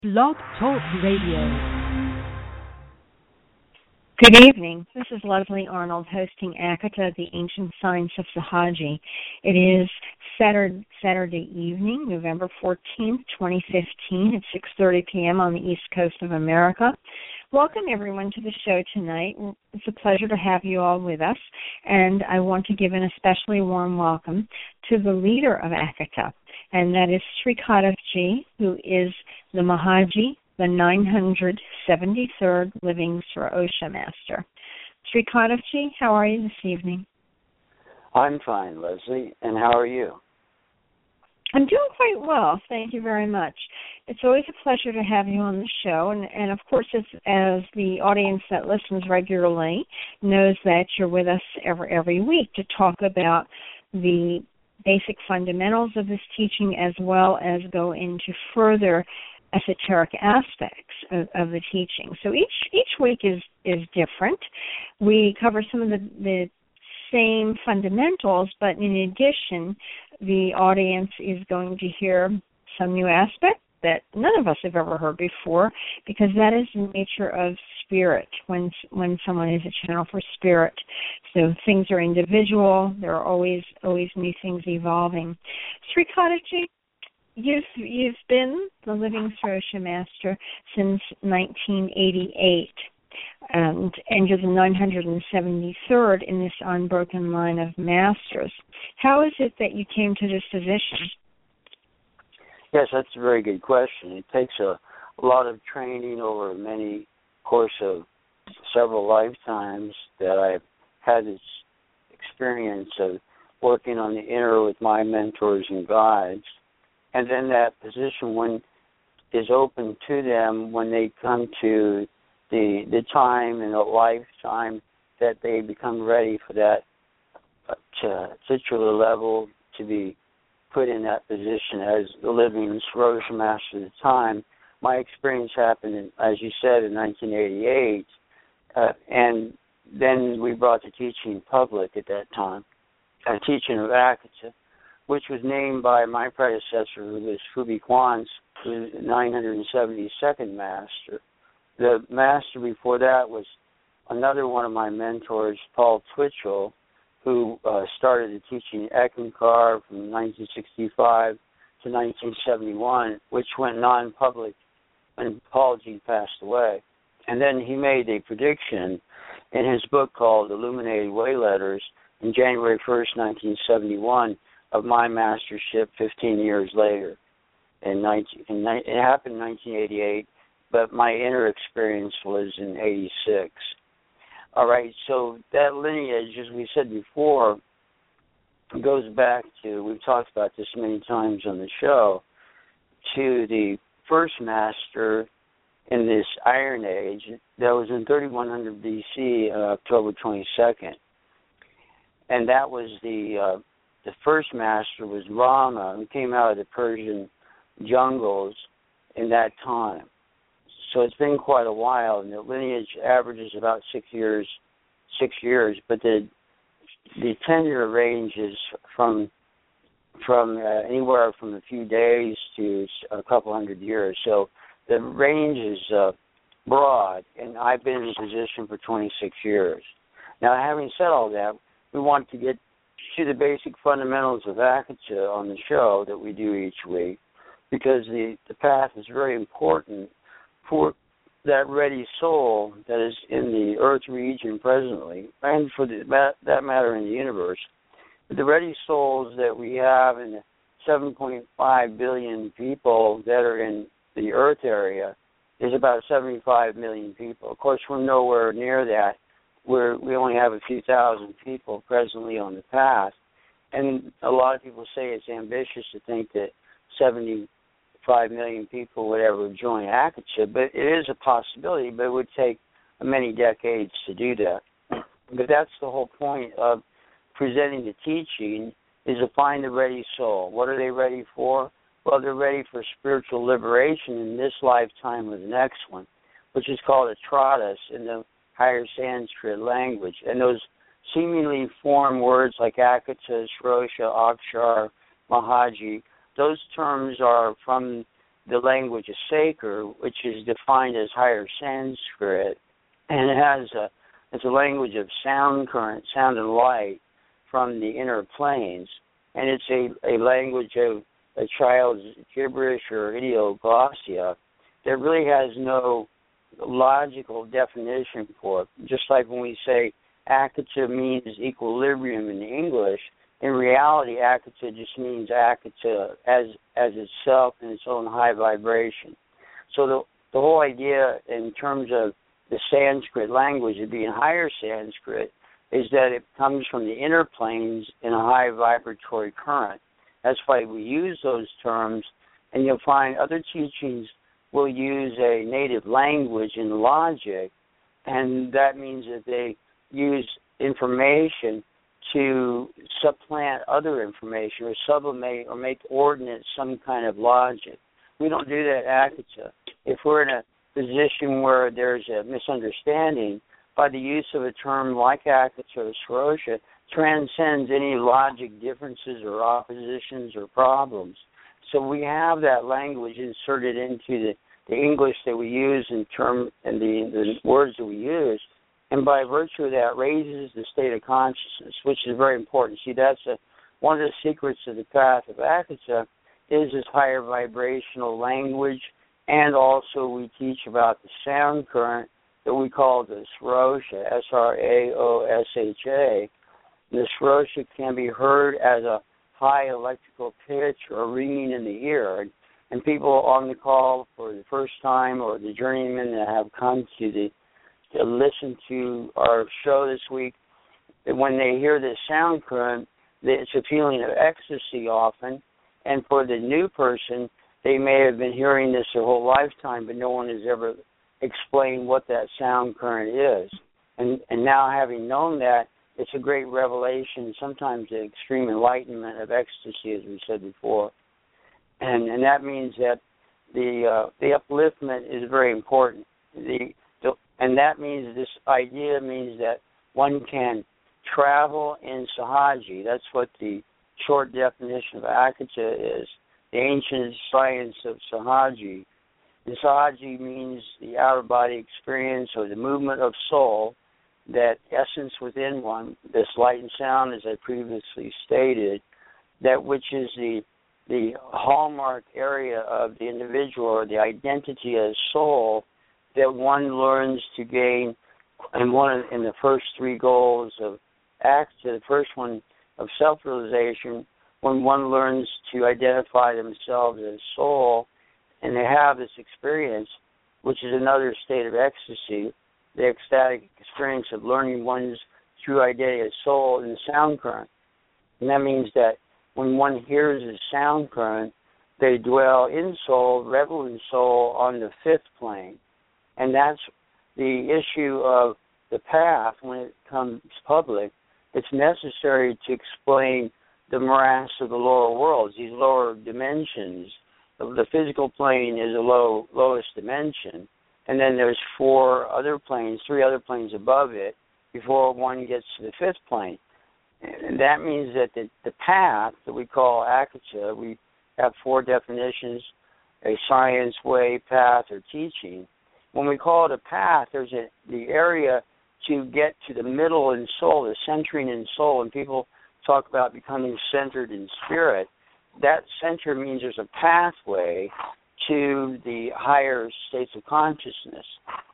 Blog Talk Radio. Good evening. This is Leslie Arnold hosting Akata, the Ancient Science of Sahaji. It is Saturday evening, November 14th, 2015 at 6:30 p.m. on the East Coast of America. Welcome, everyone, to the show tonight. It's a pleasure to have you all with us, and I want to give an especially warm welcome to the leader of Akata, and that is Sri Kadavji, who is the Mahaji, the 973rd Living Srosha Master. Sri Kadavji, how are you this evening? I'm fine, Leslie, and how are you? I'm doing quite well, thank you very much. It's always a pleasure to have you on the show, and of course, as the audience that listens regularly knows that you're with us every week to talk about the basic fundamentals of this teaching as well as go into further esoteric aspects of the teaching. So each week is different. We cover some of the same fundamentals, but in addition, the audience is going to hear some new aspect that none of us have ever heard before, because that is the nature of spirit when someone is a channel for spirit. So things are individual. There are always new things evolving. Sri Kadavji, you've been the Living Srosha Master since 1988, and you're the 973rd in this unbroken line of masters. How is it that you came to this position? Yes, that's a very good question. It takes a lot of training over many course of several lifetimes that I've had this experience of working on the inner with my mentors and guides. And then that position is open to them when they come to the time and the lifetime that they become ready for that titular level to be put in that position as the living Srosha Master at the time. My experience happened, as you said, in 1988, and then we brought the teaching public at that time, a teaching of Akata, which was named by my predecessor, who was Fubi Kwan's, who was the 972nd Master. The Master before that was another one of my mentors, Paul Twitchell, who started the teaching Ekankar from 1965 to 1971, which went non-public when Paul G. passed away. And then he made a prediction in his book called Illuminated Way Letters in January 1st, 1971, of my mastership 15 years later. It happened in 1988, but my inner experience was in 86. All right, so that lineage, as we said before, goes back to, we've talked about this many times on the show, to the first master in this Iron Age that was in 3100 BC, October 22nd. And that was the first master was Rama, who came out of the Persian jungles in that time. So it's been quite a while, and the lineage averages about 6 years, but the tenure ranges from anywhere from a few days to a couple hundred years. So the range is broad, and I've been in position for 26 years. Now, having said all that, we want to get to the basic fundamentals of Akata on the show that we do each week, because the path is very important for that ready soul that is in the Earth region presently, and for that matter in the universe. The ready souls that we have in the 7.5 billion people that are in the Earth area is about 75 million people. Of course, we're nowhere near that. We only have a few thousand people presently on the path. And a lot of people say it's ambitious to think that 75 million people would ever join Akata, but it is a possibility, but it would take many decades to do that. But that's the whole point of presenting the teaching, is to find the ready soul. What are they ready for? Well, they're ready for spiritual liberation in this lifetime or the next one, which is called a Tradas in the higher Sanskrit language. And those seemingly foreign words like Akata, Srosha, Akshar, Mahaji, those terms are from the language of Saker, which is defined as higher Sanskrit, and it's a language of sound current, sound and light from the inner planes, and it's a language of a child's gibberish or idioglossia that really has no logical definition for it. Just like when we say Akata means equilibrium in English, in reality, Akata just means Akata as itself in its own high vibration. So the whole idea in terms of the Sanskrit language of being higher Sanskrit is that it comes from the inner planes in a high vibratory current. That's why we use those terms, and you'll find other teachings will use a native language in logic, and that means that they use information to supplant other information or sublimate or make ordinate some kind of logic. We don't do that at Akata. If we're in a position where there's a misunderstanding, by the use of a term like Akata or Sarosha, transcends any logic differences or oppositions or problems. So we have that language inserted into the English that we use and the words that we use, and by virtue of that raises the state of consciousness, which is very important. See, that's one of the secrets of the path of Akata is this higher vibrational language, and also we teach about the sound current that we call the Srosha, S-R-A-O-S-H-A. The Srosha can be heard as a high electrical pitch or ringing in the ear. And people on the call for the first time or the journeymen that have come to listen to our show this week, when they hear this sound current, it's a feeling of ecstasy often. And for the new person, they may have been hearing this their whole lifetime, but no one has ever explained what that sound current is. And now having known that, it's a great revelation, sometimes the extreme enlightenment of ecstasy, as we said before. And that means that the upliftment is very important. And that means this idea means that one can travel in Sahaji. That's what the short definition of Akata is, the ancient science of Sahaji. And Sahaji means the outer body experience or the movement of soul, that essence within one, this light and sound, as I previously stated, that which is the hallmark area of the individual or the identity as soul that one learns to gain in the first three goals of Akata. The first one of self-realization, when one learns to identify themselves as soul, and they have this experience, which is another state of ecstasy, the ecstatic experience of learning one's true identity as soul in the sound current. And that means that when one hears the sound current, they dwell in soul, revel in soul on the fifth plane. And that's the issue of the path when it comes public. It's necessary to explain the morass of the lower worlds, these lower dimensions. The physical plane is the lowest dimension. And then there's three other planes above it before one gets to the fifth plane. And that means that the path that we call Akata, we have four definitions, a science, way, path, or teaching. When we call it a path, there's the area to get to the middle in soul, the centering in soul, and people talk about becoming centered in spirit. That center means there's a pathway to the higher states of consciousness.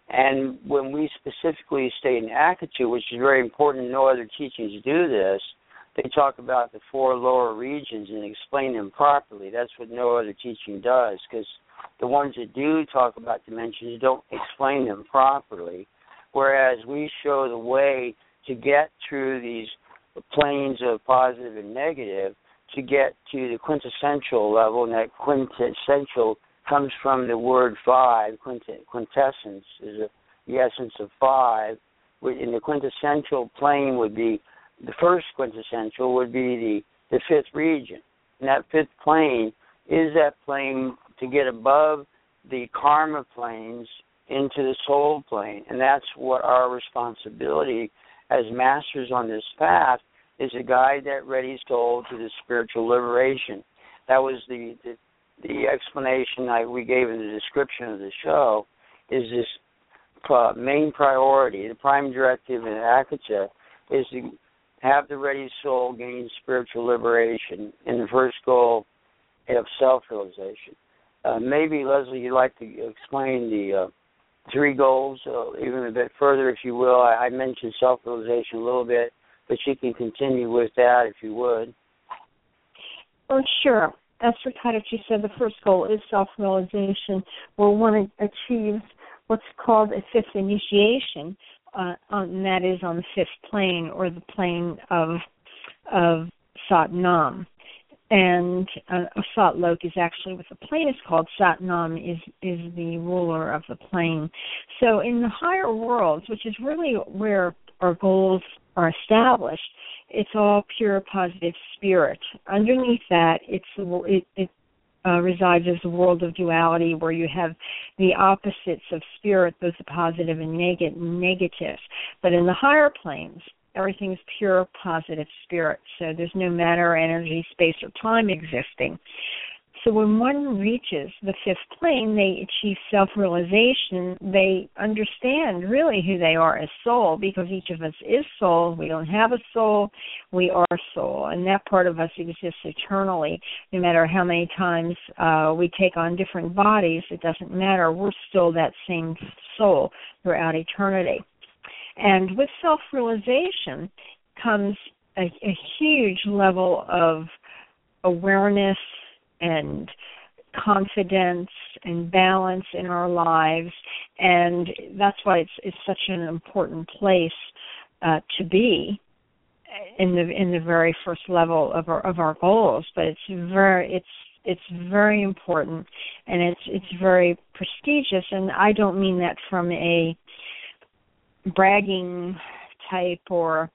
And when we specifically state in Akata, which is very important, no other teachings do this, they talk about the four lower regions and explain them properly. That's what no other teaching does, because the ones that do talk about dimensions don't explain them properly, whereas we show the way to get through these planes of positive and negative to get to the quintessential level, and that quintessential comes from the word five. Quintessence is the essence of five. In the quintessential plane would be, the first quintessential would be the fifth region. And that fifth plane is that plane to get above the karma planes into the soul plane. And that's what our responsibility as masters on this path is, to guide that ready soul to the spiritual liberation. That was the the explanation we gave in the description of the show is this main priority. The prime directive in Akata is to have the ready soul gain spiritual liberation, and the first goal of self-realization. Maybe, Leslie, you'd like to explain the 3 goals even a bit further, if you will. I mentioned self-realization a little bit, but you can continue with that if you would. Oh, sure. As Srikadachi said, the first goal is self-realization, where one achieves what's called a 5th initiation, and that is on the 5th plane, or the plane of Sat Nam. And Sat Lok is actually what the plane is called. Sat Nam is the ruler of the plane. So in the higher worlds, which is really where our goals are established, it's all pure positive spirit. Underneath that, it resides as the world of duality, where you have the opposites of spirit, both the positive and negative. But in the higher planes, everything is pure positive spirit. So there's no matter, energy, space, or time existing. So when one reaches the 5th plane, they achieve self-realization. They understand really who they are as soul, because each of us is soul. We don't have a soul. We are soul. And that part of us exists eternally. No matter how many times we take on different bodies, it doesn't matter. We're still that same soul throughout eternity. And with self-realization comes a huge level of awareness and confidence and balance in our lives, and that's why it's such an important place to be in the very first level of our goals. But it's very important, and it's very prestigious. And I don't mean that from a bragging type or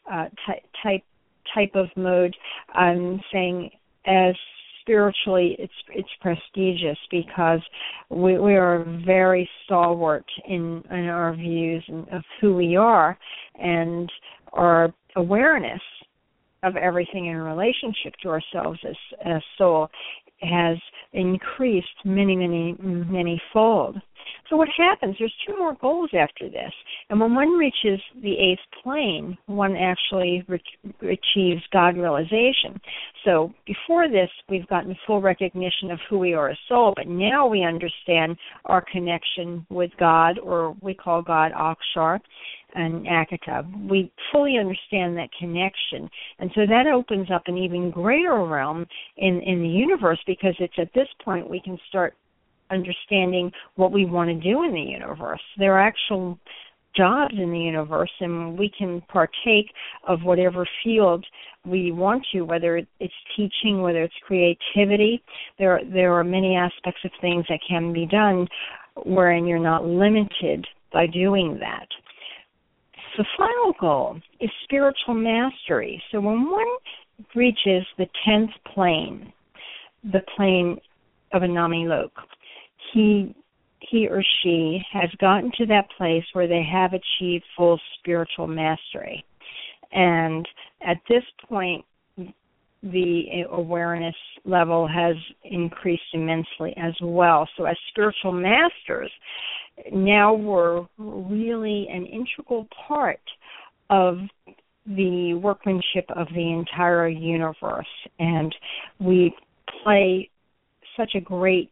type of mode. I'm saying as spiritually, it's prestigious, because we are very stalwart in our views of who we are, and our awareness of everything in relationship to ourselves as soul has increased many fold. So what happens, there's 2 more goals after this. And when one reaches the 8th plane, one actually achieves God realization. So before this, we've gotten full recognition of who we are as soul, but now we understand our connection with God, or we call God Akshar and Akata. We fully understand that connection. And so that opens up an even greater realm in the universe, because it's at this point we can start understanding what we want to do in the universe. There are actual jobs in the universe, and we can partake of whatever field we want to, whether it's teaching, whether it's creativity. There are many aspects of things that can be done wherein you're not limited by doing that. The final goal is spiritual mastery. So when one reaches the 10th plane, the plane of Anami Lok, he or she has gotten to that place where they have achieved full spiritual mastery. And at this point, the awareness level has increased immensely as well. So as spiritual masters, now we're really an integral part of the workmanship of the entire universe. And we play such a great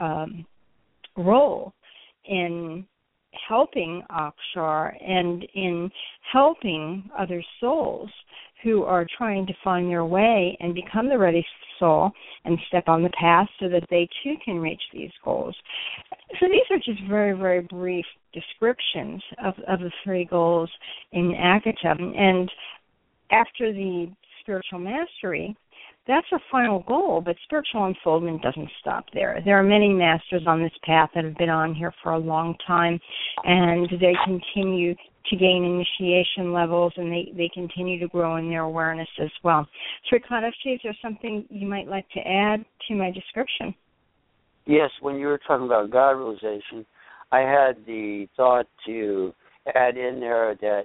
role in helping Akshar and in helping other souls who are trying to find their way and become the ready soul and step on the path so that they too can reach these goals. So these are just very, very brief descriptions of the 3 goals in Akata. And after the spiritual mastery, that's a final goal, but spiritual unfoldment doesn't stop there. There are many masters on this path that have been on here for a long time, and they continue to gain initiation levels, and they continue to grow in their awareness as well. Srikadachi, is there something you might like to add to my description? Yes, when you were talking about God realization, I had the thought to add in there that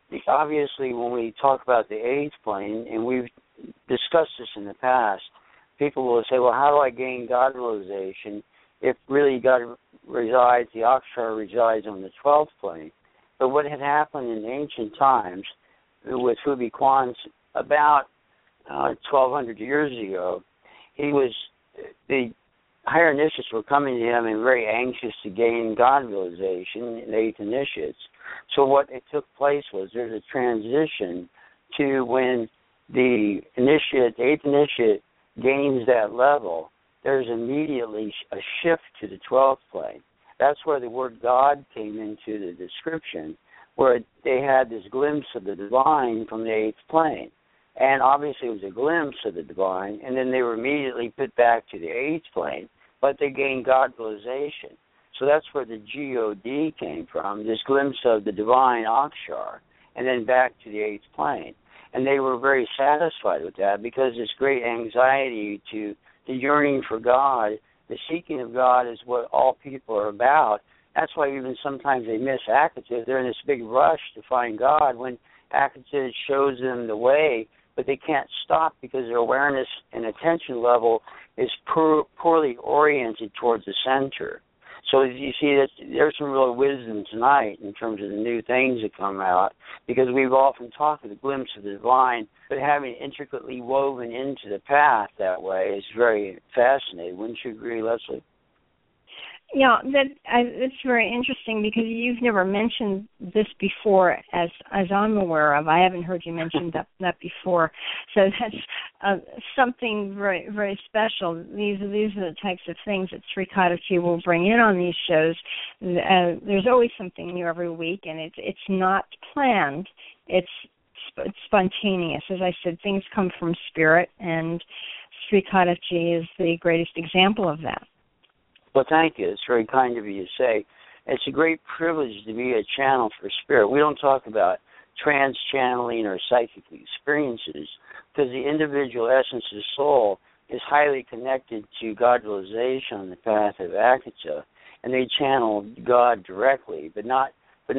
obviously when we talk about the 8th plane, and we've discussed this in the past, people will say, well, how do I gain God realization if really God resides, the Akshar resides on the 12th plane? But what had happened in ancient times with Fubi Kwan about 1,200 years ago, the higher initiates were coming to him and very anxious to gain God realization, the eighth initiates. So what it took place was there's a transition to when the eighth initiate gains that level, there's immediately a shift to the 12th plane. That's where the word God came into the description, where they had this glimpse of the divine from the eighth plane. And obviously it was a glimpse of the divine, and then they were immediately put back to the eighth plane, but they gained God realization. So that's where the G-O-D came from, this glimpse of the divine Akshar, and then back to the eighth plane. And they were very satisfied with that because this great anxiety to the yearning for God, the seeking of God is what all people are about. That's why even sometimes they miss Akata. They're in this big rush to find God when Akata shows them the way, but they can't stop because their awareness and attention level is poorly oriented towards the center. So you see that there's some real wisdom tonight in terms of the new things that come out, because we've often talked of the glimpse of the divine, but having it intricately woven into the path that way is very fascinating. Wouldn't you agree, Leslie? Yeah, it's very interesting because you've never mentioned this before, as I'm aware of. I haven't heard you mention that before. So that's something very, very special. These are the types of things that Sri Kadachi will bring in on these shows. There's always something new every week, and it's not planned. It's spontaneous. As I said, things come from spirit, and Sri Kadachi is the greatest example of that. Well, thank you. It's very kind of you to say. It's a great privilege to be a channel for spirit. We don't talk about trans-channeling or psychic experiences because the individual essence of soul is highly connected to God realization on the path of Akata, and they channel God directly, but not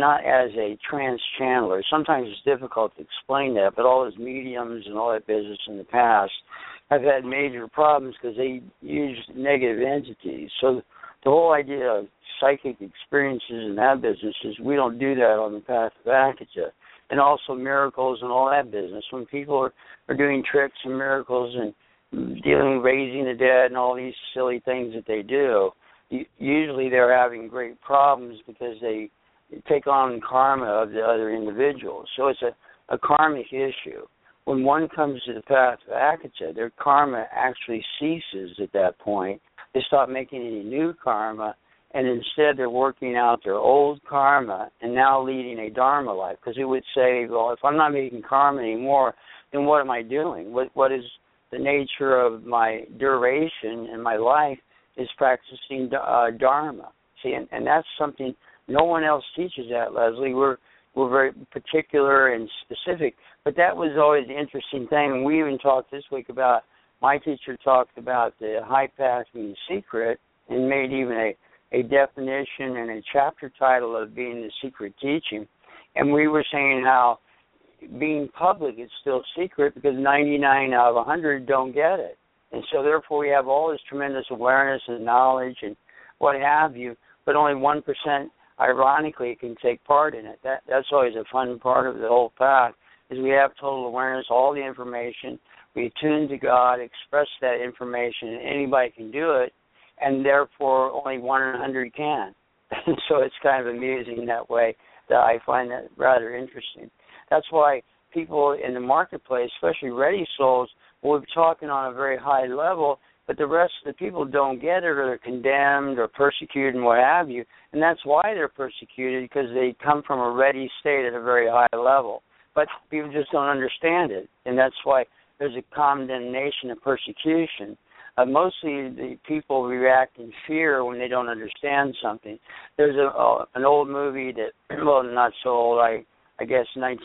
as a trans-channeler. Sometimes it's difficult to explain that, but all those mediums and all that business in the past have had major problems because they use negative entities. So the whole idea of psychic experiences in that business is we don't do that on the path of Akata. And also miracles and all that business. When people are doing tricks and miracles and raising the dead and all these silly things that they do, usually they're having great problems because they take on karma of the other individuals. So it's a karmic issue. When one comes to the path of Akata, their karma actually ceases at that point. They stop making any new karma, and instead they're working out their old karma and now leading a dharma life. Because it would say, well, if I'm not making karma anymore, then what am I doing? What is the nature of my duration in my life is practicing dharma. See, and that's something no one else teaches that, Leslie. We're very particular and specific, but that was always the interesting thing. And we even talked this week about, my teacher talked about the high path being secret and made even a definition and a chapter title of being the secret teaching. And we were saying how being public is still secret because 99 out of 100 don't get it. And so therefore we have all this tremendous awareness and knowledge and what have you, but only 1%, ironically, can take part in it. That's always a fun part of the whole path, is we have total awareness, all the information, we attune to God, express that information, and anybody can do it, and therefore only 1 in 100 can. So it's kind of amusing that way. That I find that rather interesting. That's why people in the marketplace, especially ready souls, will be talking on a very high level, but the rest of the people don't get it, or they're condemned or persecuted and what have you. And that's why they're persecuted, because they come from a ready state at a very high level. But people just don't understand it, and that's why there's a condemnation and persecution. Mostly the people react in fear when they don't understand something. There's an old movie that, well, not so old, I guess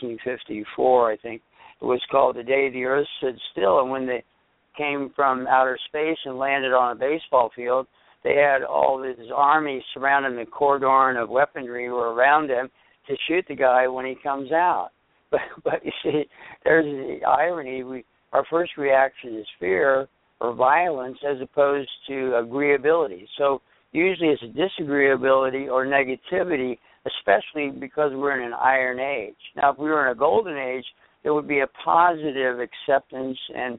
1954, I think. It was called The Day the Earth Stood Still, and when they came from outer space and landed on a baseball field, they had all this army surrounding the cordon of weaponry were around them to shoot the guy when he comes out. But you see, there's the irony. Our first reaction is fear, or violence as opposed to agreeability. So usually it's a disagreeability or negativity, especially because we're in an iron age. Now, if we were in a golden age, there would be a positive acceptance, and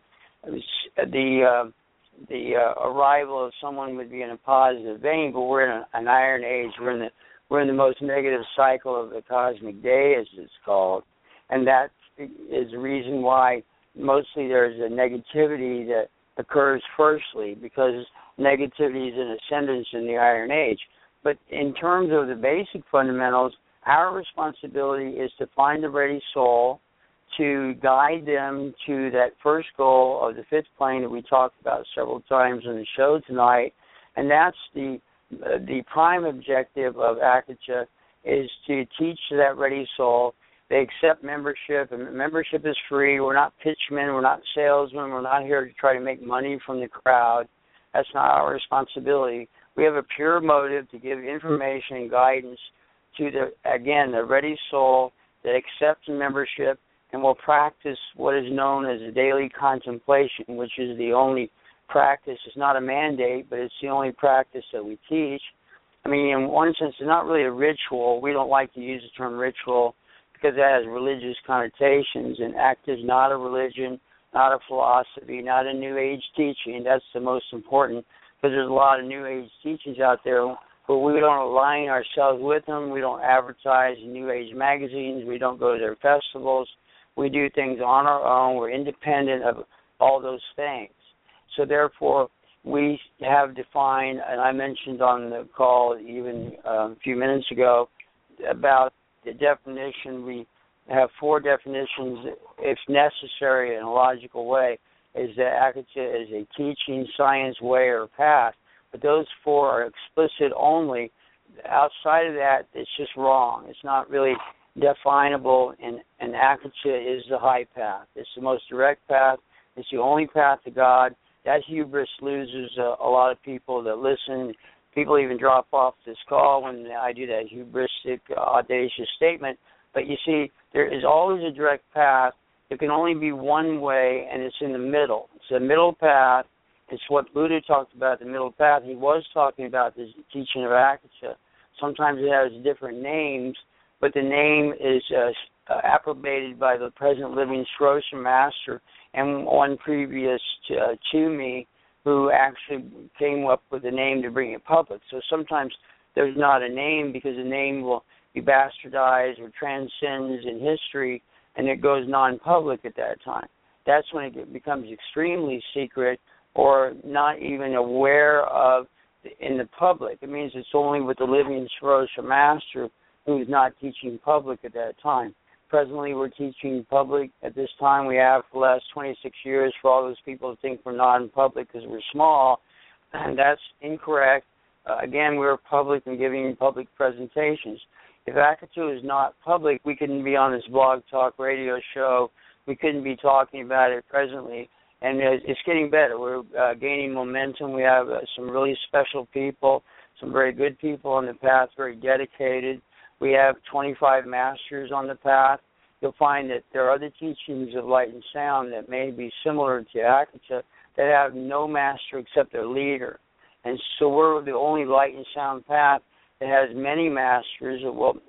the arrival of someone would be in a positive vein. But we're in an iron age. We're in the most negative cycle of the cosmic day, as it's called, and that is the reason why mostly there's a negativity that occurs firstly, because negativity is in ascendance in the Iron Age. But in terms of the basic fundamentals, our responsibility is to find the ready soul, to guide them to that first goal of the fifth plane that we talked about several times on the show tonight, and that's the prime objective of Akacha, is to teach that ready soul. They accept membership, and membership is free. We're not pitchmen. We're not salesmen. We're not here to try to make money from the crowd. That's not our responsibility. We have a pure motive to give information and guidance to the ready soul that accepts membership and will practice what is known as a daily contemplation, which is the only practice. It's not a mandate, but it's the only practice that we teach. I mean, in one sense, it's not really a ritual. We don't like to use the term ritual because that has religious connotations, and ACT is not a religion, not a philosophy, not a New Age teaching. That's the most important, because there's a lot of New Age teachings out there, but we don't align ourselves with them. We don't advertise in New Age magazines. We don't go to their festivals. We do things on our own. We're independent of all those things. So therefore, we have defined, and I mentioned on the call even a few minutes ago about the definition. We have four definitions, if necessary, in a logical way, is that Akacha is a teaching, science, way, or path. But those four are explicit only. Outside of that, it's just wrong. It's not really definable, and Akacha is the high path. It's the most direct path. It's the only path to God. That hubris loses a lot of people that listen. People even drop off this call when I do that hubristic, audacious statement. But you see, there is always a direct path. There can only be one way, and it's in the middle. It's a middle path. It's what Buddha talked about, the middle path. He was talking about the teaching of Akacha. Sometimes it has different names, but the name is approbated by the present living Srosa Master and one previous to me, who actually came up with a name to bring it public. So sometimes there's not a name because the name will be bastardized or transcends in history, and it goes non-public at that time. That's when it becomes extremely secret or not even aware of in the public. It means it's only with the living Srosa Master who's not teaching public at that time. Presently, we're teaching public at this time. We have for the last 26 years for all those people who think we're non-public because we're small, and that's incorrect. Again, we're public and giving public presentations. If Akacha is not public, we couldn't be on this blog talk radio show. We couldn't be talking about it presently, and it's getting better. We're gaining momentum. We have some really special people, some very good people on the path, very dedicated. We have 25 masters on the path. You'll find that there are other teachings of light and sound that may be similar to Akacha that have no master except their leader. And so we're the only light and sound path that has many masters. Well,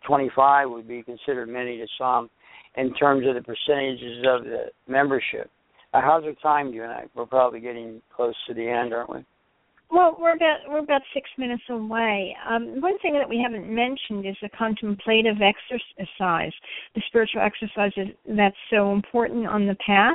25 would be considered many to some in terms of the percentages of the membership. How's our time, you and I? We're probably getting close to the end, aren't we? Well, we're about 6 minutes away. One thing that we haven't mentioned is the contemplative exercise, the spiritual exercises that's so important on the path.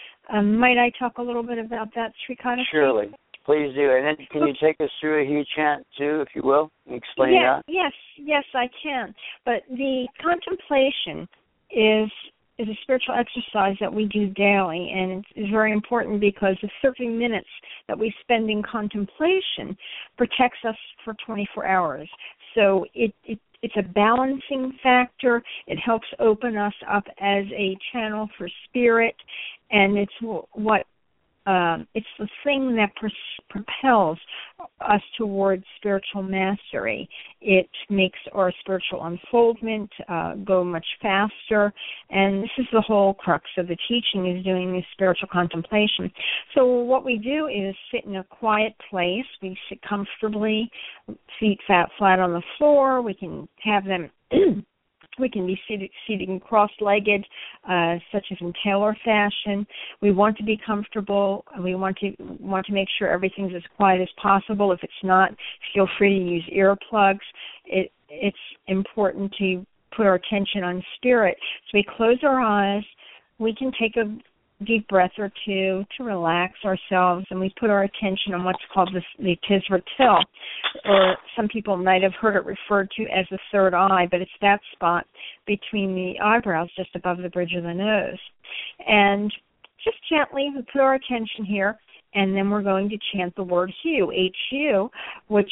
Might I talk a little bit about that, Srikanta? Surely. Please do. And then can you take us through a He chant, too, if you will, and explain that? Yes, I can. But the contemplation is a spiritual exercise that we do daily, and it's very important because the 30 minutes that we spend in contemplation protects us for 24 hours. So it's a balancing factor. It helps open us up as a channel for spirit, and it's what it's the thing that propels us towards spiritual mastery. It makes our spiritual unfoldment go much faster, and this is the whole crux of the teaching, is doing this spiritual contemplation. So what we do is sit in a quiet place. We sit comfortably, feet flat on the floor. We can have them we can be seated cross-legged, such as in tailor fashion. We want to be comfortable, and we want to make sure everything's as quiet as possible. If it's not, feel free to use earplugs. It's important to put our attention on spirit. So we close our eyes. We can take a deep breath or two to relax ourselves, and we put our attention on what's called the Tisra Til, or some people might have heard it referred to as the third eye, but it's that spot between the eyebrows just above the bridge of the nose. And just gently we put our attention here, and then we're going to chant the word Hu, H-U, which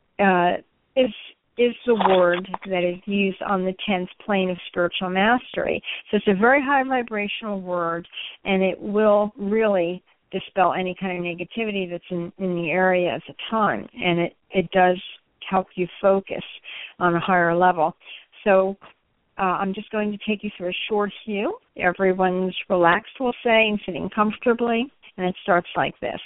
is the word that is used on the 10th plane of spiritual mastery. So it's a very high vibrational word, and it will really dispel any kind of negativity that's in the area at the time, and it does help you focus on a higher level. So I'm just going to take you through a short Hu. Everyone's relaxed, we'll say, and sitting comfortably, and it starts like this.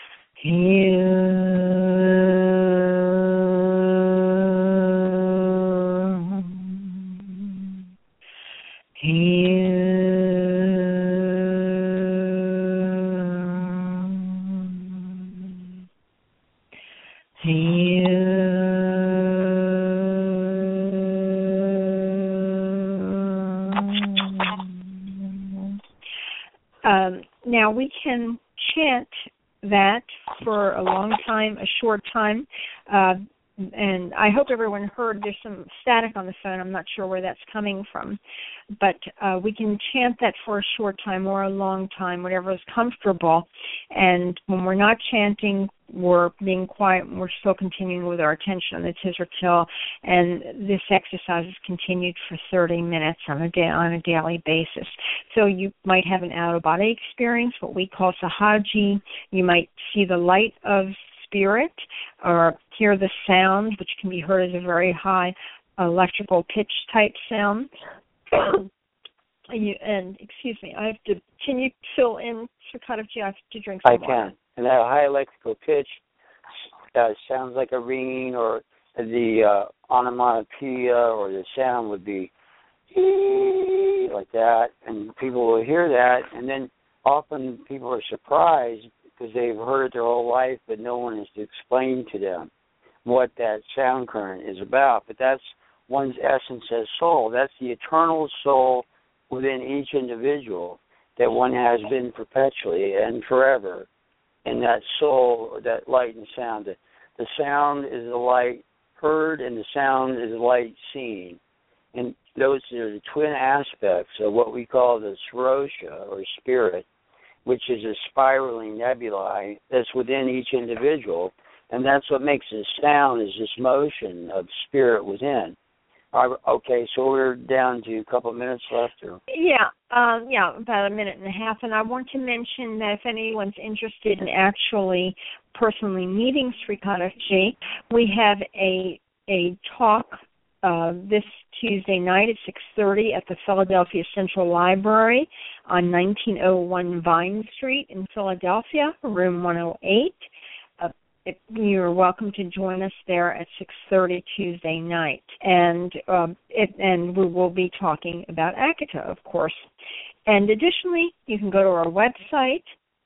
Now we can chant that for a long time, a short time, and I hope everyone heard there's some static on the phone. I'm not sure where that's coming from, but we can chant that for a short time or a long time, whatever is comfortable. And when we're not chanting, we're being quiet, and we're still continuing with our attention on the Tisra Til, and this exercise is continued for 30 minutes on a daily basis. So you might have an out-of-body experience, what we call sahaji. You might see the light of spirit or hear the sound, which can be heard as a very high electrical pitch type sound. Excuse me, can you fill in, Sri Kadavji? I have to drink some water. I can. And that high electrical pitch sounds like a ringing, or the onomatopoeia, or the sound would be like that, and people will hear that, and then often people are surprised because they've heard it their whole life, but no one has to explain to them what that sound current is about. But that's one's essence as soul. That's the eternal soul within each individual that one has been perpetually and forever. And that soul, that light and sound. The sound is the light heard, and the sound is the light seen. And those are the twin aspects of what we call the Sarosha, or spirit, which is a spiraling nebulae that's within each individual. And that's what makes it sound, is this motion of spirit within. Okay, so we're down to a couple of minutes left. Yeah, about a minute and a half. And I want to mention that if anyone's interested in actually personally meeting Sri Kadavji, we have a talk this Tuesday night at 6:30 at the Philadelphia Central Library on 1901 Vine Street in Philadelphia, room 108. You're welcome to join us there at 6:30 Tuesday night, and we will be talking about Akita, of course. And additionally, you can go to our website,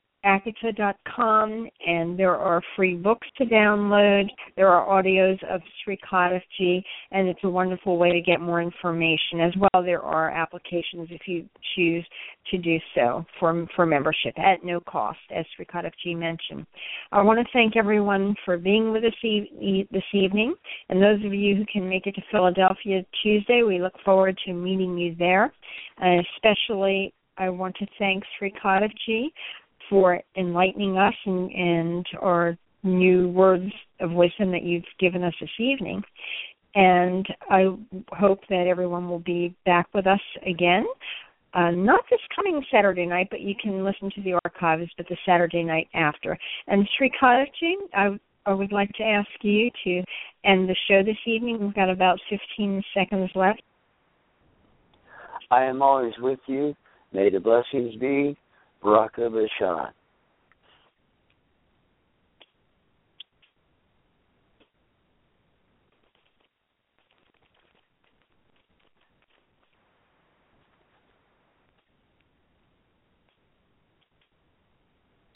Akita.com, and there are free books to download. There are audios of Sri Kadavji, and it's a wonderful way to get more information. As well, there are applications if you choose to do so for membership at no cost, as Sri Kadavji mentioned. I want to thank everyone for being with us this evening, and those of you who can make it to Philadelphia Tuesday, we look forward to meeting you there. Especially, I want to thank Sri Kadavji for enlightening us and our new words of wisdom that you've given us this evening. And I hope that everyone will be back with us again not this coming Saturday night, but you can listen to the archives, but the Saturday night after. And Srikalaji, I would like to ask you to end the show this evening. We've got about 15 seconds left. I am always with you. May the blessings be. Baraka Bashar.